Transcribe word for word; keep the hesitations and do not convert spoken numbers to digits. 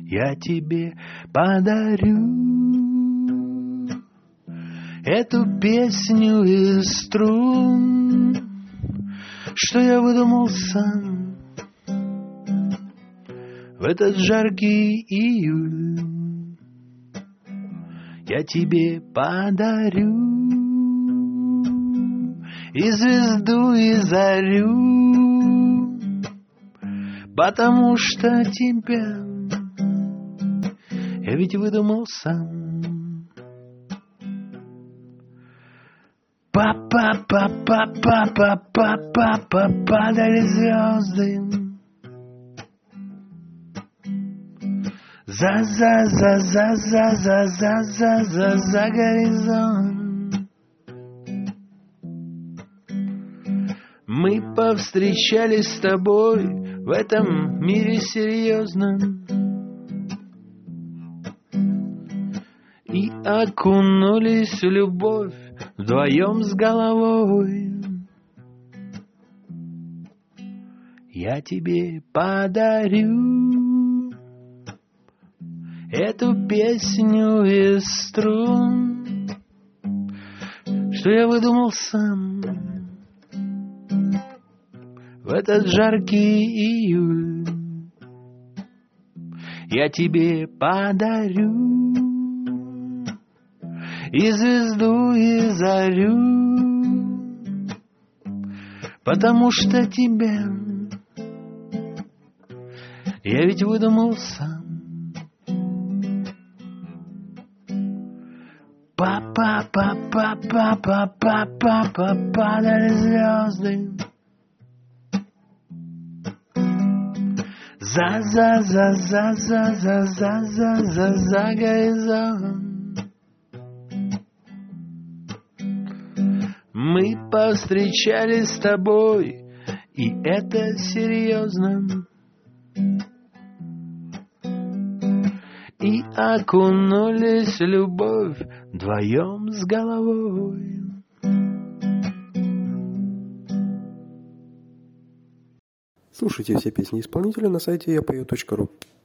я тебе подарю эту песню из струн, что я выдумал сам в этот жаркий июль. Я тебе подарю и звезду, и зарю, потому что тебя я ведь выдумал сам. Па-па-па-па-па-па-па-па падали звезды. За-за-за-за-за-за-за-за за горизонт. Мы повстречались с тобой в этом мире серьезном и окунулись в любовь вдвоем с головой. Я тебе подарю эту песню из струн, что я выдумал сам в этот жаркий июль. Я тебе подарю и звезду, и зарю, потому что тебя я ведь выдумал сам. Па-па-па-па-па-па-па-па падали звезды. За-за-за-за-за-за-за-за за горизонт. Мы повстречались с тобой, и это серьезно, и окунулись в любовь вдвоем с головой. Слушайте все песни исполнителя на сайте я пою точка ру.